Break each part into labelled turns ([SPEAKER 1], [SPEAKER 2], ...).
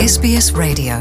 [SPEAKER 1] SBS Radio.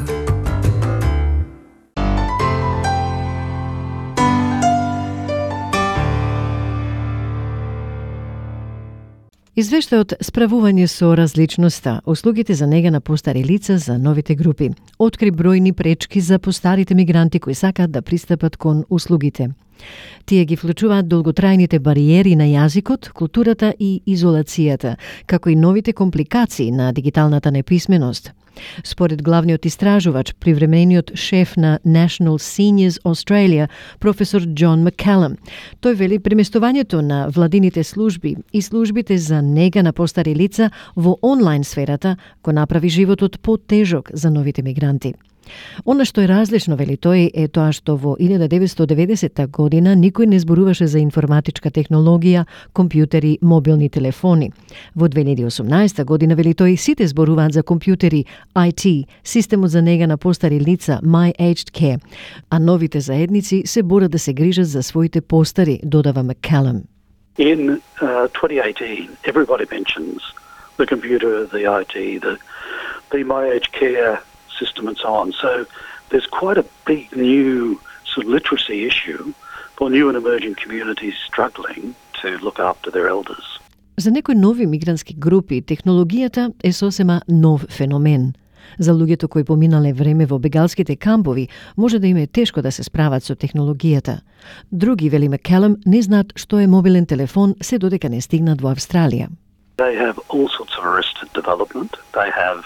[SPEAKER 1] Извештајот Справување со различноста, услугите за нега на постари лица за новите групи, откри бројни пречки за постарите мигранти кои сакаат да пристапат кон услугите. Тие ги вклучуваат долготрајните бариери на јазикот, културата и изолацијата, како и новите компликации на дигиталната неписменост. Според главниот истражувач, привремениот шеф на National Seniors Australia, професор Џон Маккелам, тој вели преместувањето на владините служби и службите за нега на постари лица во онлайн сферата го направи животот потежок за новите мигранти. Она што е различно, вели тој, е тоа што во 1990 година никој не зборуваше за информатичка технологија, компјутери, мобилни телефони. Во 2018 година, вели тој, сите зборуваат за компјутери, IT, системот за нега на постари лица, My Aged Care, а новите заедници се борат да се грижат за своите постари, додава Маккелам.
[SPEAKER 2] In 2018, everybody mentions the computer, the IT, the My Aged Care system and so on. So there's quite a big new sort of literacy issue for new and emerging communities struggling to look after their elders.
[SPEAKER 1] За некои нови мигрантски групи, технологијата е сосема нов феномен. За луѓето кои поминале време во бегалските кампови, може да им е тешко да се справат со технологијата. Други, вели Маккелам, не знаат што е мобилен телефон се додека не стигнат во Австралија.
[SPEAKER 2] They have all sorts of arrested development. They have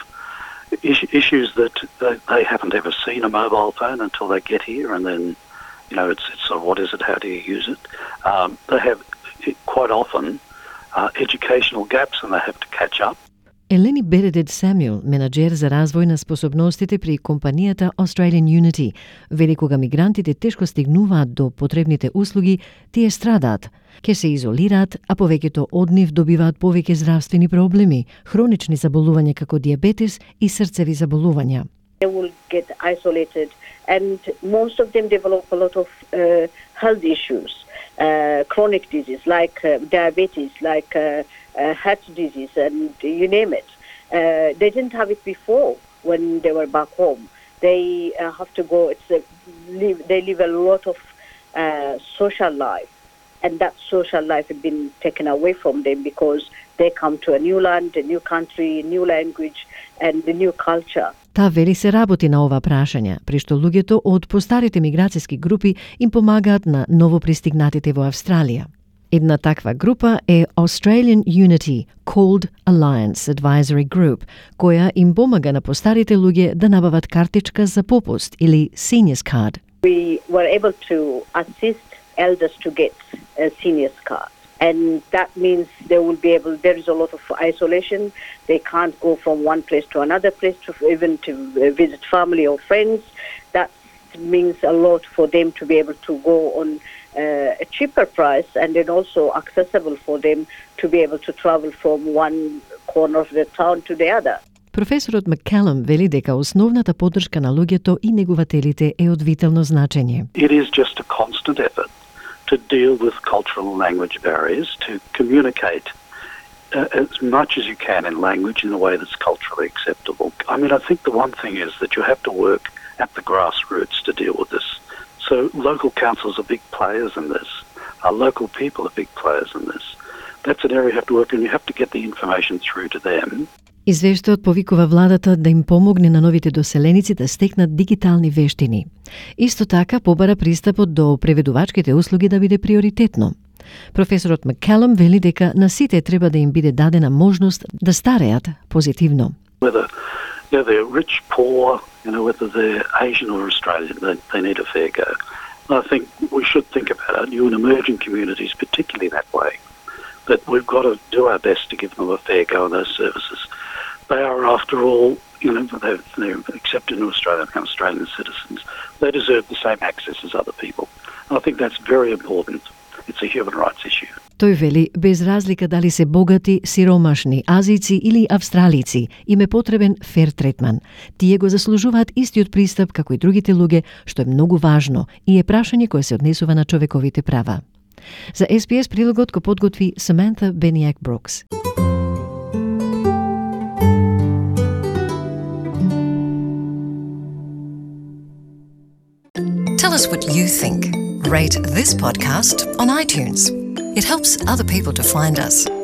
[SPEAKER 2] issues that they haven't ever seen a mobile phone until they get here, and then, you know, it's sort of what is it, how do you use it? They have quite often educational gaps and they have to catch up.
[SPEAKER 1] Елени Бередет Самюел, менаџер за развој на способностите при компанијата Australian Unity, вели кога мигрантите тешко стигнуваат до потребните услуги, тие страдаат, ке се изолираат, а повеќето од нив добиваат повеќе здравствени проблеми, хронични заболувања како диабетес и срцеви заболувања.
[SPEAKER 3] They will get isolated and most of them develop a lot of health issues, chronic disease like diabetes, like heart disease, and you name it. They didn't have it before when they were back home. They have to go. They live a lot of social life, and that social life has been taken away from them because they come to a new land, a new country, a new language, and a new culture.
[SPEAKER 1] Та вели се работи на ова прашања, при што луѓето од постарите миграцијски групи им помагаат на новопристигнатите во Австралија. Една таква група е Australian Unity Called Alliance Advisory Group, која им помага на постарите луѓе да набават картичка за попуст или Seniors Card.
[SPEAKER 3] We were able to assist elders to get a Seniors Card. And that means there is a lot of isolation. They can't go from one place to another place, even to visit family or friends. That means a lot for them to be able to go on a cheaper price, and then also accessible for them to be able to travel from one corner of the town to the other.
[SPEAKER 1] Професорот Маккелам вели дека основната поддршка на луѓето и негователите е од витално значење.
[SPEAKER 2] It is just a constant effort to deal with cultural and language barriers, to communicate as much as you can in language in a way that's culturally acceptable. I mean, I think the one thing is that you have to work at the grassroots to deal with this. So local councils are big players in this. Our local people are big players in this. That's an area you have to work in. You have to get the information through to them.
[SPEAKER 1] Извештајот повикува владата да им помогне на новите доселеници да стекнат дигитални вештини. Исто така побара пристапот до преведувачките услуги да биде приоритетно. Професорот Маккелам вели дека на сите треба да им биде дадена можност да стареат позитивно.
[SPEAKER 2] Whether they're rich, poor, whether they're Asian or Australian, they need a fair go. And I think we should think about our new and emerging communities, particularly that way, that we've got to do our best to give them a fair go in those services. They are, after all, they're accepted in Australia, become Australian citizens. They deserve the same access as other people. And I think that's very important. It's a human rights issue.
[SPEAKER 1] Тој вели, без разлика дали се богати, сиромашни, азици или австралици, им е потребен фер третман. Тие го заслужуваат истиот пристап како и другите луѓе, што е многу важно и е прашање кое се однесува на човековите права. За SBS прилогот го подготви Саманта Бениак Брукс.
[SPEAKER 4] Tell us what you think. Rate this podcast on iTunes. It helps other people to find us.